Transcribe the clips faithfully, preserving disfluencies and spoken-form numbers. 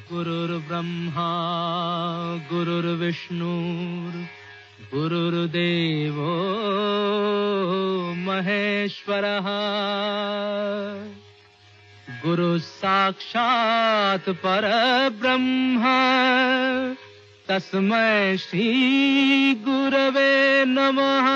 गुरुर्ब्रह्मा गुरुर्विष्णु गुरुर्देवो महेश्वरः गुरु साक्षात् परब्रह्म तस्मै श्री गुरवे नमः।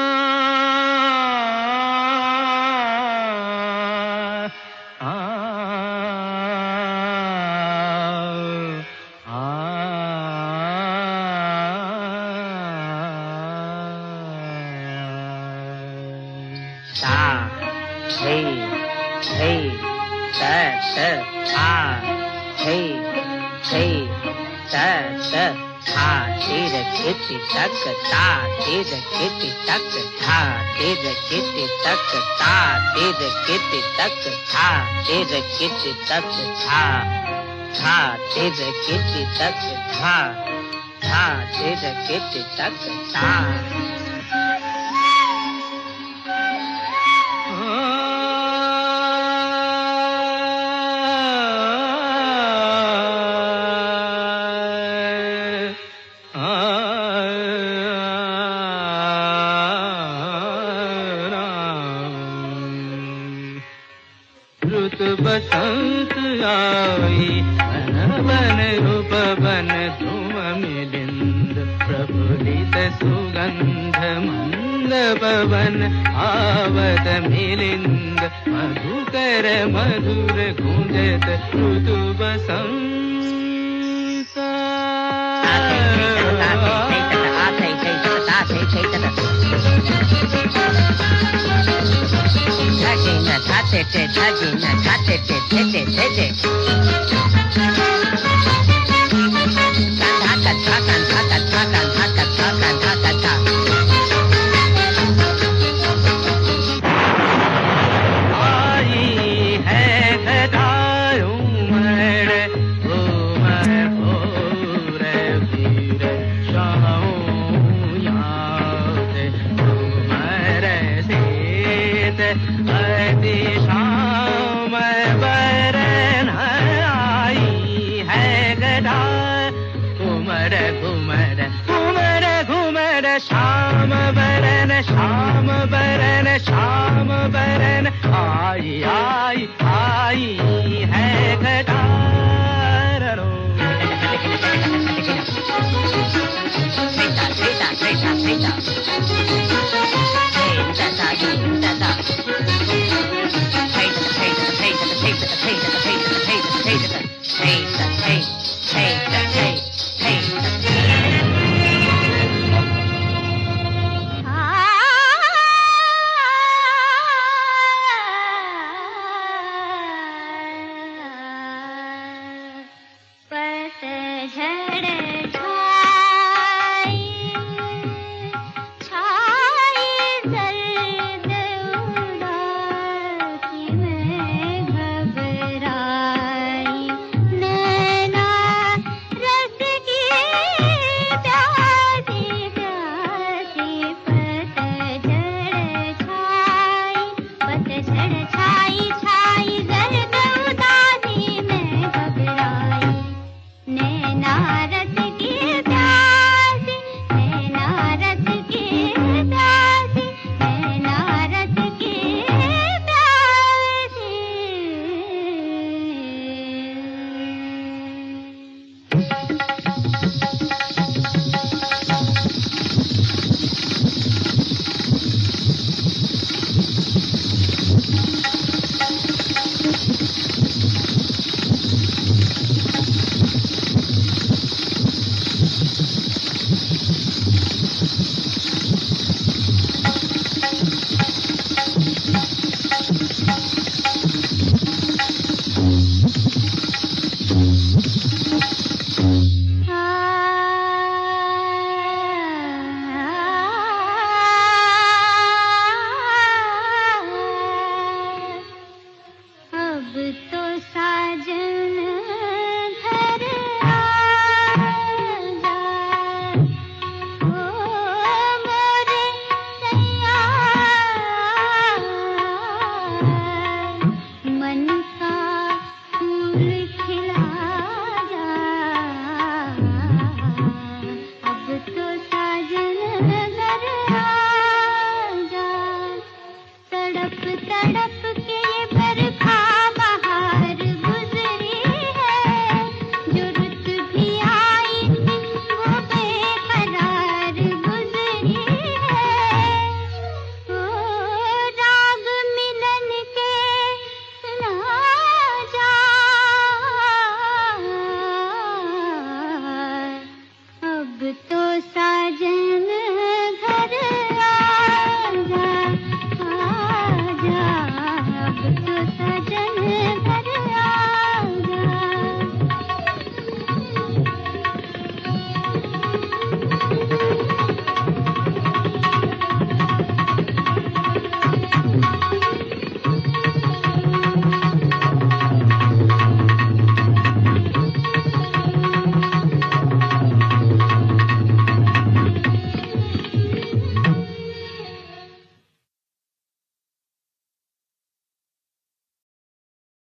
Kitty tuck ta, did a kitty tuck ta, did a kitty tuck ta, did a kitty tuck ta, did a kitty tuck ta, ta, did a kitty tuck ta, ta, did a kitty tuck ta. बसंत आई बन बन रूप बन धूम मिलिंद प्रफुल्लित सुगंध मंद पवन आवत मिलिंद मधुकर मधुर गुंजत ऋतु बसंत। Tate te tajina tate te te te te te Kanta kanta kanta kanta kanta kanta kanta आई है गदायूं मर घूमर भोर वीर शाहों याद घूमर सेत अति शाम बरन आई है गदा घूमर घूमर घूमर घूमर श्याम बरन श्याम बरन श्याम बरन आई आई आई है गदा रो। Seta seta seta seta मन का फूल